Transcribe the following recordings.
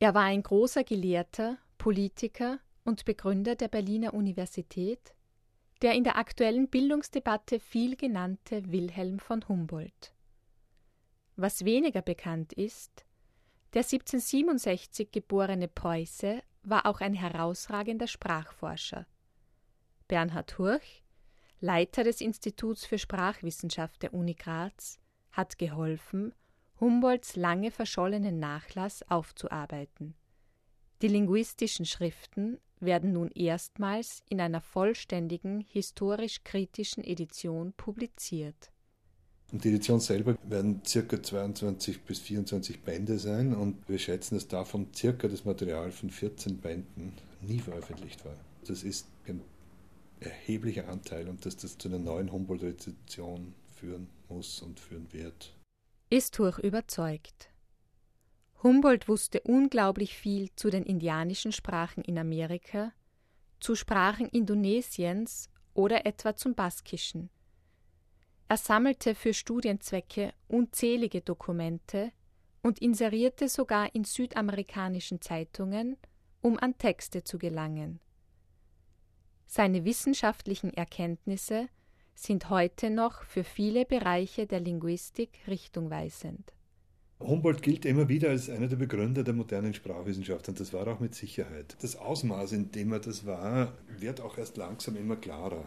Er war ein großer Gelehrter, Politiker und Begründer der Berliner Universität, der in der aktuellen Bildungsdebatte viel genannte Wilhelm von Humboldt. Was weniger bekannt ist, der 1767 geborene Preuße war auch ein herausragender Sprachforscher. Bernhard Hurch, Leiter des Instituts für Sprachwissenschaft der Uni Graz, hat geholfen, Humboldts lange verschollenen Nachlass aufzuarbeiten. Die linguistischen Schriften werden nun erstmals in einer vollständigen historisch-kritischen Edition publiziert. Und die Edition selber werden ca. 22 bis 24 Bände sein und wir schätzen, dass davon circa das Material von 14 Bänden nie veröffentlicht war. Das ist ein erheblicher Anteil und dass das zu einer neuen Humboldt-Edition führen muss und führen wird. Ist Hurch überzeugt. Humboldt wusste unglaublich viel zu den indianischen Sprachen in Amerika, zu Sprachen Indonesiens oder etwa zum Baskischen. Er sammelte für Studienzwecke unzählige Dokumente und inserierte sogar in südamerikanischen Zeitungen, um an Texte zu gelangen. Seine wissenschaftlichen Erkenntnisse sind heute noch für viele Bereiche der Linguistik richtungweisend. Humboldt gilt immer wieder als einer der Begründer der modernen Sprachwissenschaft und das war auch mit Sicherheit. Das Ausmaß, in dem er das war, wird auch erst langsam immer klarer.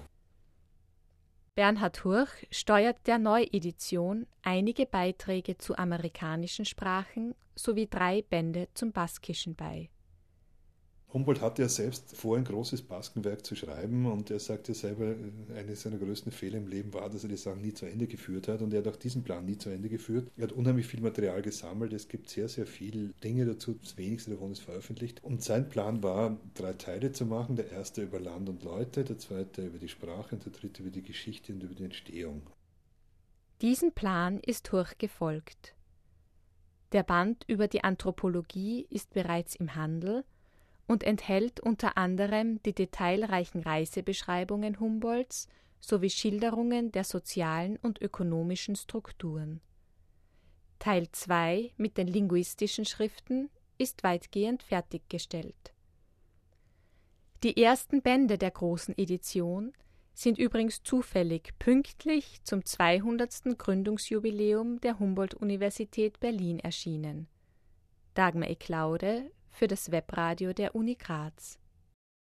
Bernhard Hurch steuert der Neuedition einige Beiträge zu amerikanischen Sprachen sowie 3 Bände zum Baskischen bei. Humboldt hatte ja selbst vor, ein großes Baskenwerk zu schreiben und er sagte selber, eines seiner größten Fehler im Leben war, dass er die Sachen nie zu Ende geführt hat und er hat auch diesen Plan nie zu Ende geführt. Er hat unheimlich viel Material gesammelt, es gibt sehr, sehr viele Dinge dazu, das wenigste davon ist veröffentlicht. Und sein Plan war, 3 Teile zu machen, der erste über Land und Leute, der zweite über die Sprache und der dritte über die Geschichte und über die Entstehung. Diesem Plan ist Hurch gefolgt. Der Band über die Anthropologie ist bereits im Handel und enthält unter anderem die detailreichen Reisebeschreibungen Humboldts sowie Schilderungen der sozialen und ökonomischen Strukturen. Teil 2 mit den linguistischen Schriften ist weitgehend fertiggestellt. Die ersten Bände der großen Edition sind übrigens zufällig pünktlich zum 200. Gründungsjubiläum der Humboldt-Universität Berlin erschienen. Dagmar Eklaude für das Webradio der Uni Graz.